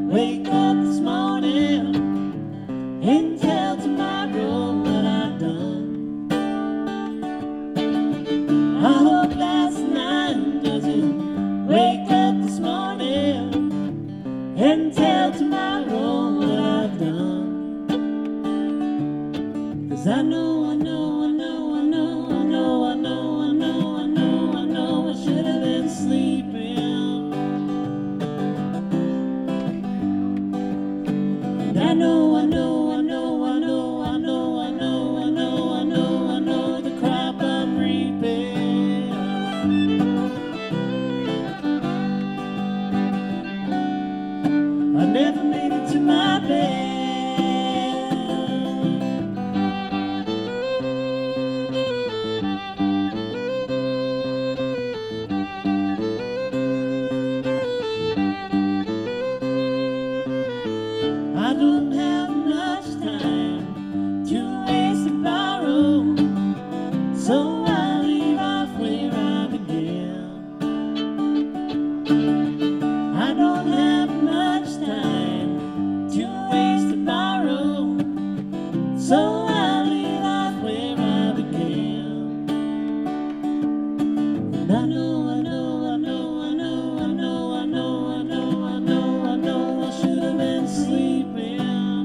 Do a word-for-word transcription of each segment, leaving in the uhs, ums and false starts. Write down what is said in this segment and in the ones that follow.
wake up this morning and tell tomorrow what I've done. I hope last night doesn't wake up this morning and tell tomorrow what I've done. 'Cause I know, I know, I know, I know, I know, I know, I know, I know, I know I should have been sleeping. And I know, I know, I know, I know, I know, I know, I know, I know, I know the crop I'm reaping. I never made it to my bed. I don't have much time to waste and borrow, so I'll leave off where I began. I don't have much time to waste and borrow, so I'll leave off where I began. And I know, I know, I know, I know, I know, I know, I know, I know, I know I should have been sleeping.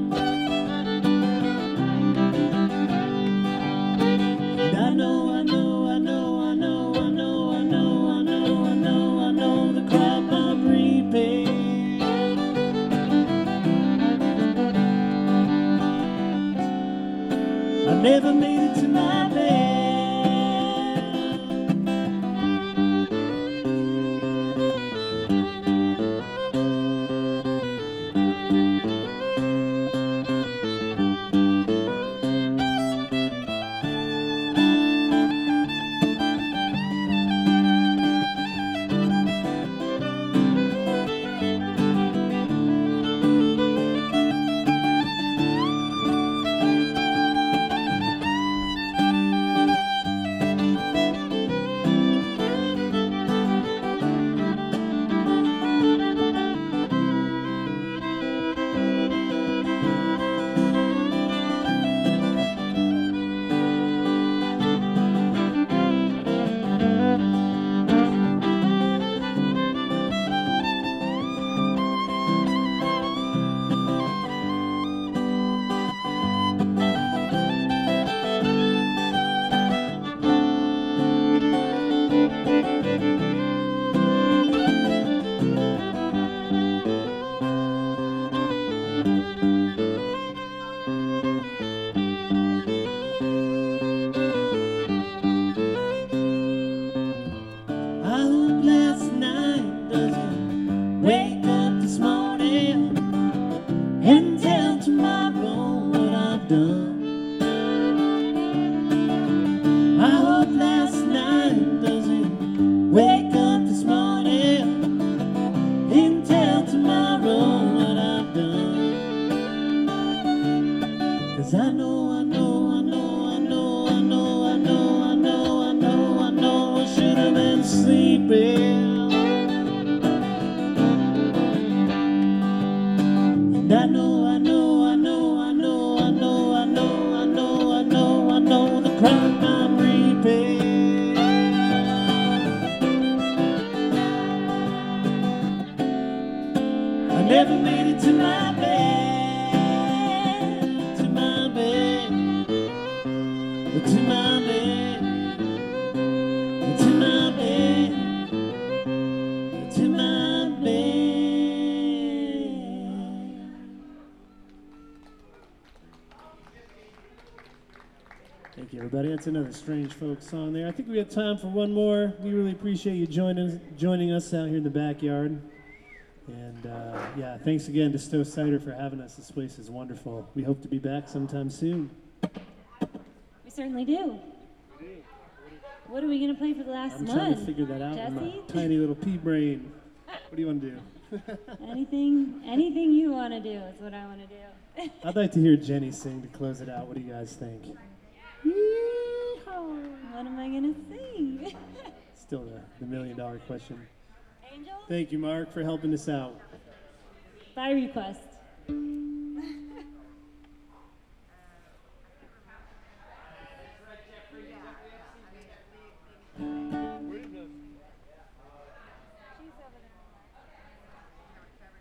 And I know, I know, I know, I know, I know, I know, I know, I know, I know the crop I'm reaping. I never made it to my bed. I hope last night doesn't wake up this morning and tell tomorrow what I've done. I hope last night doesn't wake up this morning and tell tomorrow what I've done. 'Cause I know, I know, I know, I know, I know, I know, I know, I know, I know I should have been sleeping. And I know, I know, I know, I know, I know, I know, I know, I know, I know the crop I'm reaping. I never made it to my bed, to my bed, to my bed, to my bed, to my bed. Thank you, everybody. That's another Strange Folks song there. I think we have time for one more. We really appreciate you joining joining us out here in the backyard. And uh, yeah, thanks again to Stowe Cider for having us. This place is wonderful. We hope to be back sometime soon. We certainly do. What are we going to play for the last I'm one? trying to figure that out with my Jesse? tiny little pea brain. What do you want to do? Anything, anything you want to do is what I want to do. I'd like to hear Jenny sing to close it out. What do you guys think? Yeehaw. What am I going to sing? Still the, the million dollar question. Angel? Thank you, Mark, for helping us out. by request.